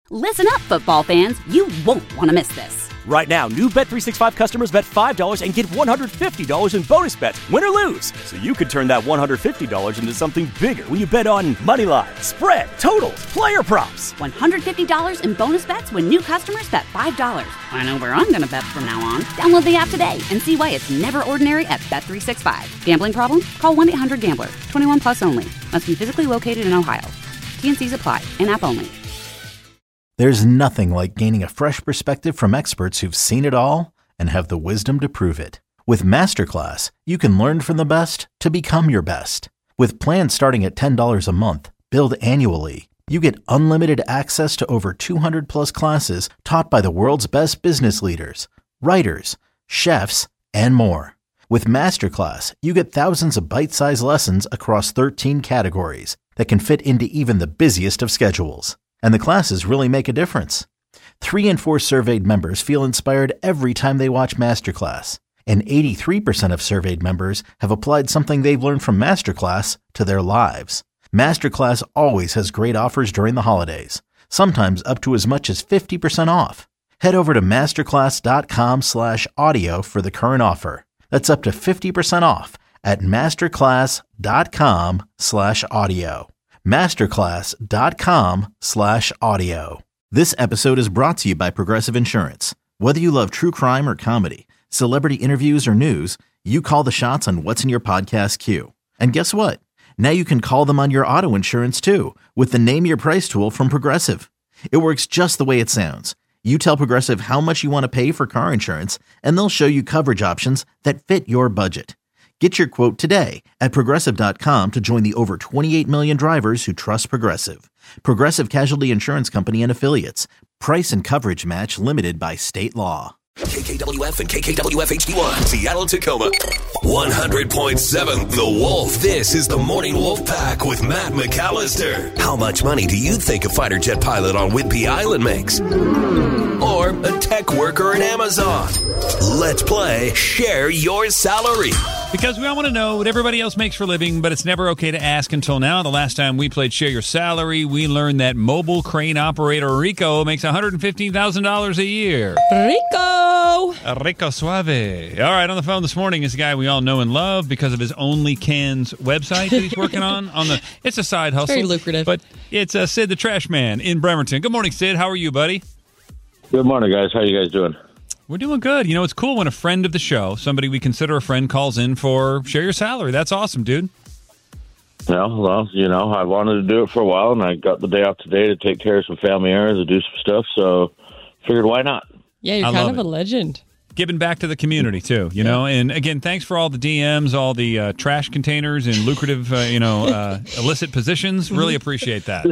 Listen up, football fans. You won't want to miss this. Right now, new Bet365 customers bet $5 and get $150 in bonus bets, win or lose. So you could turn that $150 into something bigger when you bet on money line, spread, totals, player props. $150 in bonus bets when new customers bet $5. I know where I'm going to bet from now on. Download the app today and see why it's never ordinary at Bet365. Gambling problem? Call 1-800-GAMBLER. 21 plus only. Must be physically located in Ohio. T&Cs apply. In-app only. There's nothing like gaining a fresh perspective from experts who've seen it all and have the wisdom to prove it. With Masterclass, you can learn from the best to become your best. With plans starting at $10 a month, billed annually, you get unlimited access to over 200 plus classes taught by the world's best business leaders, writers, chefs, and more. With Masterclass, you get thousands of bite-sized lessons across 13 categories that can fit into even the busiest of schedules. And the classes really make a difference. 3 in 4 surveyed members feel inspired every time they watch Masterclass. And 83% of surveyed members have applied something they've learned from Masterclass to their lives. Masterclass always has great offers during the holidays, sometimes up to as much as 50% off. Head over to masterclass.com/audio for the current offer. That's up to 50% off at masterclass.com/audio. masterclass.com/audio. This episode is brought to you by Progressive Insurance. Whether you love true crime or comedy, celebrity interviews or news, you call the shots on what's in your podcast queue. And guess what? Now you can call them on your auto insurance too with the Name Your Price tool from Progressive. It works just the way it sounds. You tell Progressive how much you want to pay for car insurance, and they'll show you coverage options that fit your budget. Get your quote today at Progressive.com to join the over 28 million drivers who trust Progressive. Progressive Casualty Insurance Company and Affiliates. Price and coverage match limited by state law. KKWF and KKWF HD1, Seattle, Tacoma. 100.7 The Wolf. This is the Morning Wolf Pack with Matt McAllister. How much money do you think a fighter jet pilot on Whidbey Island makes? Or a tech worker in Amazon? Let's play Share Your Salary. Because we all want to know what everybody else makes for a living, but it's never okay to ask until now. The last time we played Share Your Salary, we learned that mobile crane operator Rico makes $115,000 a year. Rico Suave. All right, on the phone this morning is a guy we all know and love because of his Only Cans website that he's working on. It's a side hustle. Very lucrative. But it's Sid the Trash Man in Bremerton. Good morning, Sid. How are you, buddy? Good morning, guys. How you guys doing? We're doing good. You know, it's cool when a friend of the show, somebody we consider a friend, calls in for Share Your Salary. That's awesome, dude. Yeah, well, you know, I wanted to do it for a while, and I got the day off today to take care of some family errands and do some stuff, so figured why not? Yeah, you're kind of a legend. Giving back to the community, too, you know? And, again, thanks for all the DMs, all the trash containers and lucrative, illicit positions. Really appreciate that.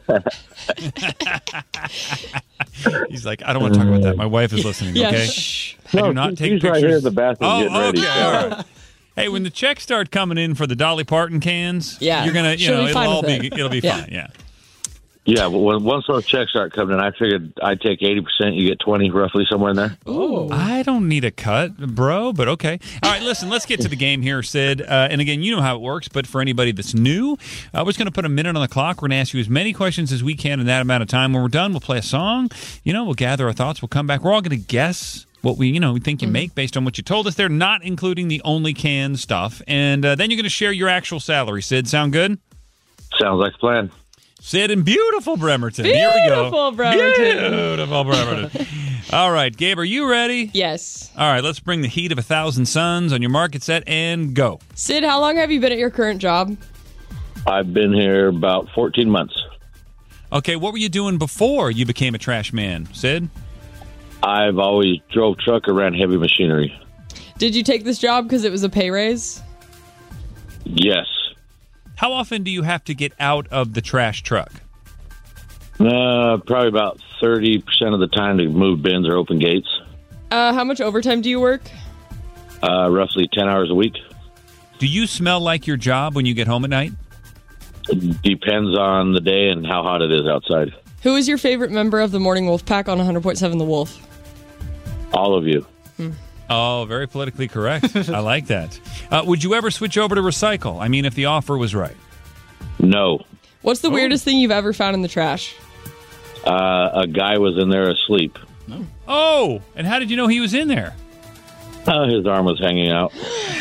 He's like, I don't want to talk about that. My wife is listening, okay? Shh. No, I do not take he's pictures. right here in the bathroom getting ready. Okay, all right. Hey, when the checks start coming in for the Dolly Parton cans, you're going to, it'll be fine, yeah. Yeah, but once those checks start coming in, I figured I'd take 80%, you get 20, roughly somewhere in there. Oh, I don't need a cut, bro, but okay. All right, listen, let's get to the game here, Sid. And again, you know how it works, but for anybody that's new, we're just going to put a minute on the clock. We're going to ask you as many questions as we can in that amount of time. When we're done, we'll play a song. You know, we'll gather our thoughts. We'll come back. We're all going to guess what we think you make based on what you told us. They're not including the Only Can stuff. And then you're going to share your actual salary, Sid. Sound good? Sounds like a plan. Sid in beautiful Bremerton. Beautiful Here we go. Bremerton. Beautiful Bremerton. All right, Gabe, are you ready? Yes. All right, let's bring the heat of 1,000 suns on your market set and go. Sid, how long have you been at your current job? I've been here about 14 months. Okay, what were you doing before you became a trash man, Sid? I've always drove truck or ran heavy machinery. Did you take this job because it was a pay raise? Yes. How often do you have to get out of the trash truck? Probably about 30% of the time to move bins or open gates. How much overtime do you work? Roughly 10 hours a week. Do you smell like your job when you get home at night? It depends on the day and how hot it is outside. Who is your favorite member of the Morning Wolf Pack on 100.7 The Wolf? All of you. Oh, very politically correct. I like that. Would you ever switch over to recycle? I mean, if the offer was right. No. What's the weirdest thing you've ever found in the trash? a guy was in there asleep. Oh, and how did you know he was in there? His arm was hanging out.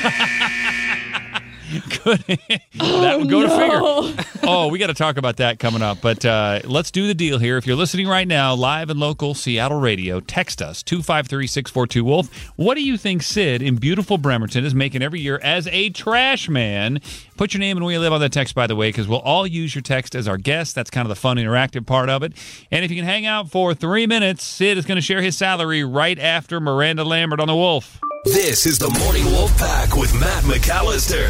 Good. That would go to figure. Oh, we got to talk about that coming up. But let's do the deal here. If you're listening right now, live and local Seattle radio, text us, 253-642-WOLF. What do you think Sid in beautiful Bremerton is making every year as a trash man? Put your name and where you live on that text, by the way, because we'll all use your text as our guest. That's kind of the fun, interactive part of it. And if you can hang out for 3 minutes, Sid is going to share his salary right after Miranda Lambert on the Wolf. This is the Morning Wolf Pack with Matt McAllister.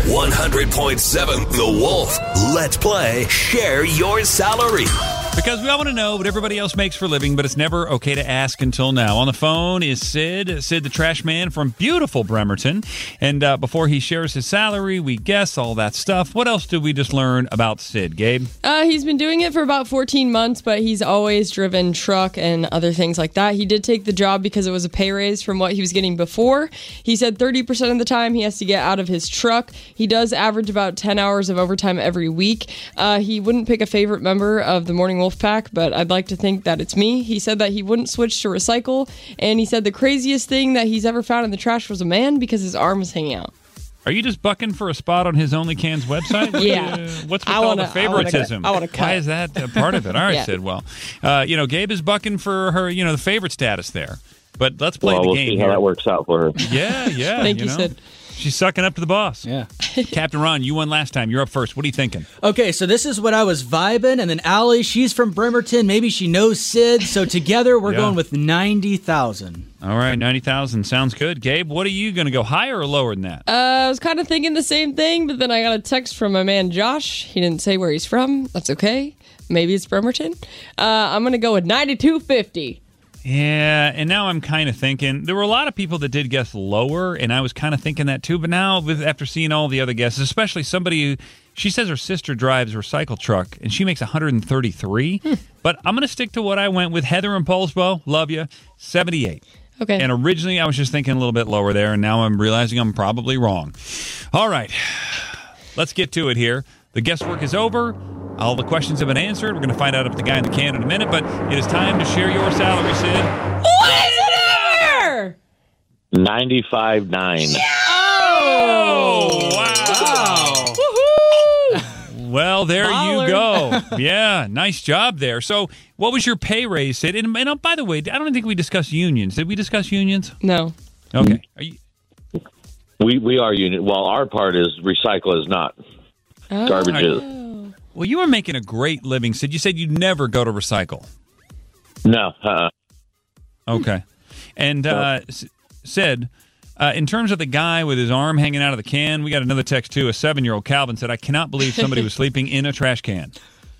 100.7 The Wolf. Let's play Share Your Salary. Because we all want to know what everybody else makes for a living, but it's never okay to ask until now. On the phone is Sid the trash man from beautiful Bremerton. And before he shares his salary, we guess all that stuff. What else did we just learn about Sid, Gabe? He's been doing it for about 14 months, but he's always driven truck and other things like that. He did take the job because it was a pay raise from what he was getting before. He said 30% of the time he has to get out of his truck. He does average about 10 hours of overtime every week. He wouldn't pick a favorite member of the Morning Wolf Pack, but I'd like to think that it's me. He said that he wouldn't switch to recycle, and he said the craziest thing that he's ever found in the trash was a man because his arm was hanging out. Are you just bucking for a spot on his Only Cans website? Yeah. What's with all the favoritism? I want to cut. Why is that a part of it? All right, Yeah. Sid. Well, Gabe is bucking for her, the favorite status there. But let's play the We'll game see here. how that works out for her. Yeah. Thank you, Sid. She's sucking up to the boss. Yeah. Captain Ron, you won last time. You're up first. What are you thinking? Okay, so this is what I was vibing, and then Allie, she's from Bremerton. Maybe she knows Sid, so together we're going with 90,000. All right, 90,000 sounds good. Gabe, what are you going to go, higher or lower than that? I was kind of thinking the same thing, but then I got a text from my man Josh. He didn't say where he's from. That's okay. Maybe it's Bremerton. I'm going to go with 92.50. Yeah, and now I'm kind of thinking there were a lot of people that did guess lower, and I was kind of thinking that too. But now, after seeing all the other guesses, especially somebody she says her sister drives a recycle truck, and she makes 133. But I'm going to stick to what I went with. Heather and Polsbo, love you, 78. Okay. And originally I was just thinking a little bit lower there, and now I'm realizing I'm probably wrong. All right, let's get to it here. The guesswork is over. All the questions have been answered. We're going to find out if the guy in the can in a minute, but it is time to share your salary, Sid. What is it over? 95.9. Oh, wow. Woohoo! Well, there Baller. you go. Yeah, nice job there. So what was your pay raise, Sid? And by the way, I don't think we discussed unions. Did we discuss unions? No. Okay. Are you, We are union. Well, our part is recycle is not. Garbage is. well, you were making a great living, Sid. You said you'd never go to recycle. No. Okay. And Sid, in terms of the guy with his arm hanging out of the can, we got another text too. A 7-year-old Calvin said, I cannot believe somebody was sleeping in a trash can.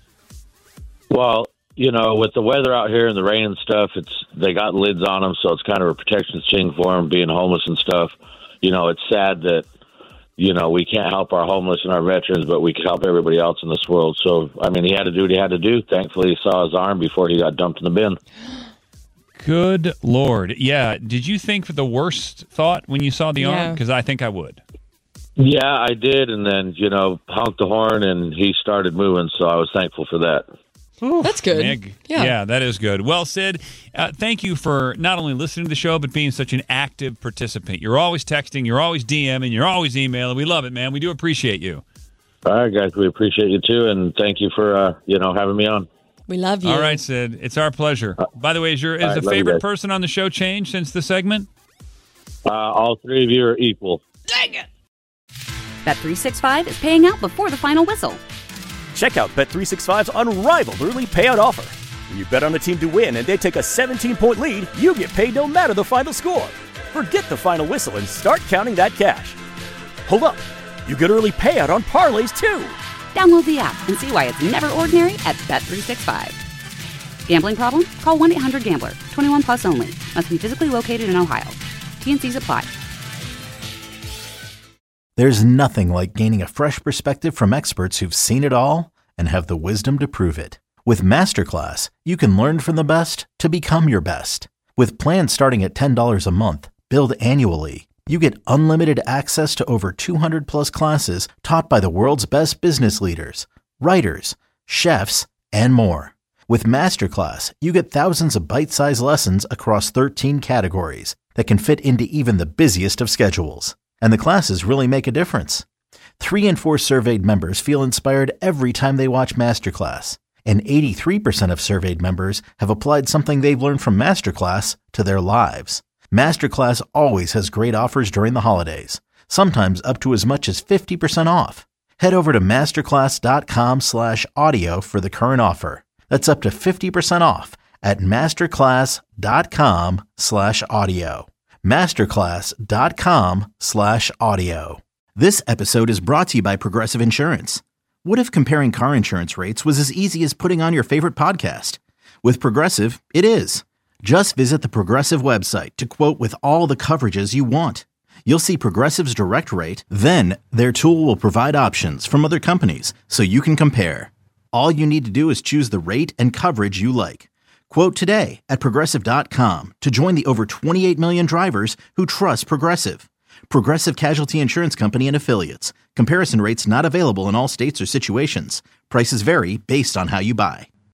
Well, with the weather out here and the rain and stuff, they got lids on them, so it's kind of a protection thing for them, being homeless and stuff. It's sad that, we can't help our homeless and our veterans, but we can help everybody else in this world. So, he had to do what he had to do. Thankfully, he saw his arm before he got dumped in the bin. Good Lord. Yeah. Did you think the worst thought when you saw the arm? Because I think I would. Yeah, I did. And then, honked the horn and he started moving. So I was thankful for that. That's good. Yeah, that is good. Well, Sid, thank you for not only listening to the show, but being such an active participant. You're always texting, you're always DMing, you're always emailing. We love it, man. We do appreciate you. All right, guys. We appreciate you, too. And thank you for, having me on. We love you. All right, Sid. It's our pleasure. By the way, is the favorite person on the show changed since the segment? All three of you are equal. Dang it. Bet365 is paying out before the final whistle. Check out Bet365's unrivaled early payout offer. When you bet on a team to win and they take a 17-point lead, you get paid no matter the final score. Forget the final whistle and start counting that cash. Hold up. You get early payout on parlays, too. Download the app and see why it's never ordinary at Bet365. Gambling problem? Call 1-800-GAMBLER. 21 plus only. Must be physically located in Ohio. T&Cs apply. There's nothing like gaining a fresh perspective from experts who've seen it all and have the wisdom to prove it. With Masterclass, you can learn from the best to become your best. With plans starting at $10 a month, billed annually, you get unlimited access to over 200 plus classes taught by the world's best business leaders, writers, chefs, and more. With Masterclass, you get thousands of bite-sized lessons across 13 categories that can fit into even the busiest of schedules. And the classes really make a difference. 3 in 4 surveyed members feel inspired every time they watch Masterclass. And 83% of surveyed members have applied something they've learned from Masterclass to their lives. Masterclass always has great offers during the holidays, sometimes up to as much as 50% off. Head over to masterclass.com/audio for the current offer. That's up to 50% off at masterclass.com/audio. masterclass.com/audio. This episode is brought to you by Progressive Insurance. What if comparing car insurance rates was as easy as putting on your favorite podcast? With Progressive, it is. Just visit the Progressive website to quote with all the coverages you want. You'll see Progressive's direct rate, then their tool will provide options from other companies so you can compare. All you need to do is choose the rate and coverage you like. Quote today at Progressive.com to join the over 28 million drivers who trust Progressive. Progressive Casualty Insurance Company and Affiliates. Comparison rates not available in all states or situations. Prices vary based on how you buy.